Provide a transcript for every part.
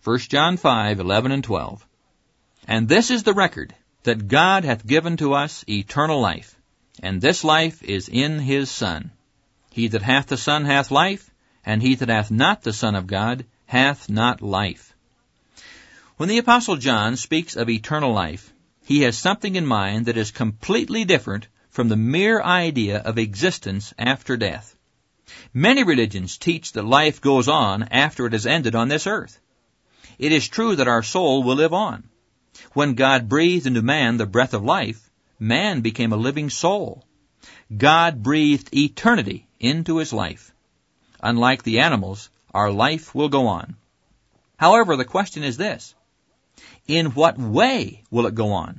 1 John 5:11 and 12. And this is the record, that God hath given to us eternal life, and this life is in his Son. He that hath the Son hath life, and he that hath not the Son of God hath not life. When the Apostle John speaks of eternal life, he has something in mind that is completely different from the mere idea of existence after death. Many religions teach that life goes on after it has ended on this earth. It is true that our soul will live on. When God breathed into man the breath of life, man became a living soul. God breathed eternity into his life. Unlike the animals, our life will go on. However, the question is this: in what way will it go on?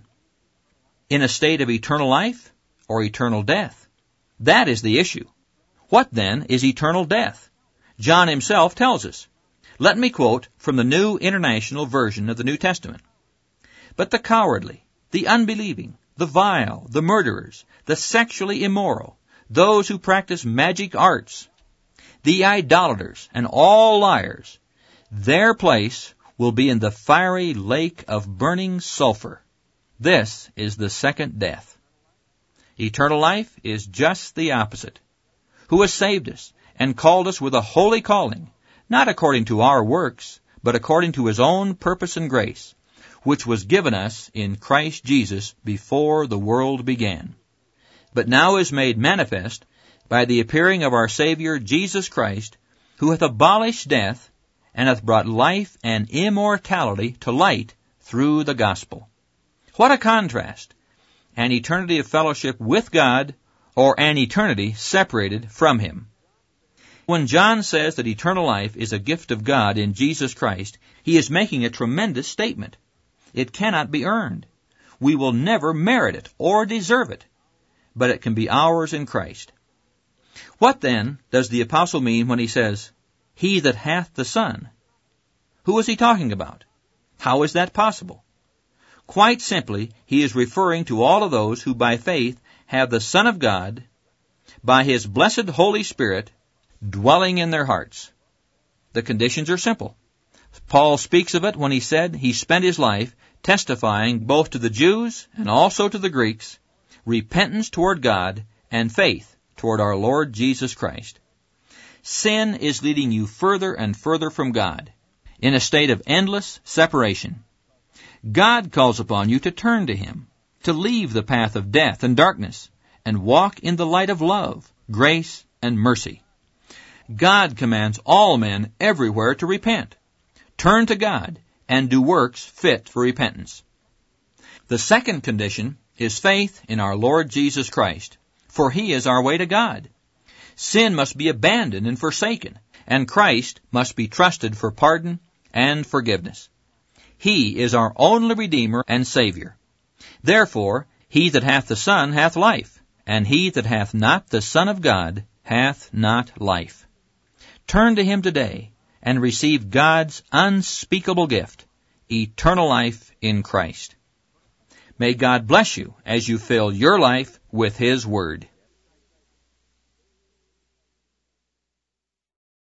In a state of eternal life or eternal death? That is the issue. What then is eternal death? John himself tells us. Let me quote from the New International Version of the New Testament. But the cowardly, the unbelieving, the vile, the murderers, the sexually immoral, those who practice magic arts, the idolaters, and all liars, their place will be in the fiery lake of burning sulfur. This is the second death. Eternal life is just the opposite. Who has saved us and called us with a holy calling, not according to our works, but according to his own purpose and grace, which was given us in Christ Jesus before the world began, but now is made manifest by the appearing of our Savior Jesus Christ, who hath abolished death, and hath brought life and immortality to light through the gospel. What a contrast! An eternity of fellowship with God, or an eternity separated from him. When John says that eternal life is a gift of God in Jesus Christ, he is making a tremendous statement. It cannot be earned. We will never merit it or deserve it, but it can be ours in Christ. What then does the apostle mean when he says, "He that hath the Son"? Who is he talking about? How is that possible? Quite simply, he is referring to all of those who by faith have the Son of God, by his blessed Holy Spirit, dwelling in their hearts. The conditions are simple. Paul speaks of it when he said he spent his life testifying both to the Jews and also to the Greeks, repentance toward God and faith toward our Lord Jesus Christ. Sin is leading you further and further from God, in a state of endless separation. God calls upon you to turn to him, to leave the path of death and darkness, and walk in the light of love, grace, and mercy. God commands all men everywhere to repent, turn to God, and do works fit for repentance. The second condition is faith in our Lord Jesus Christ, for he is our way to God. Sin must be abandoned and forsaken, and Christ must be trusted for pardon and forgiveness. He is our only Redeemer and Savior. Therefore, he that hath the Son hath life, and he that hath not the Son of God hath not life. Turn to him today and receive God's unspeakable gift, eternal life in Christ. May God bless you as you fill your life with his Word.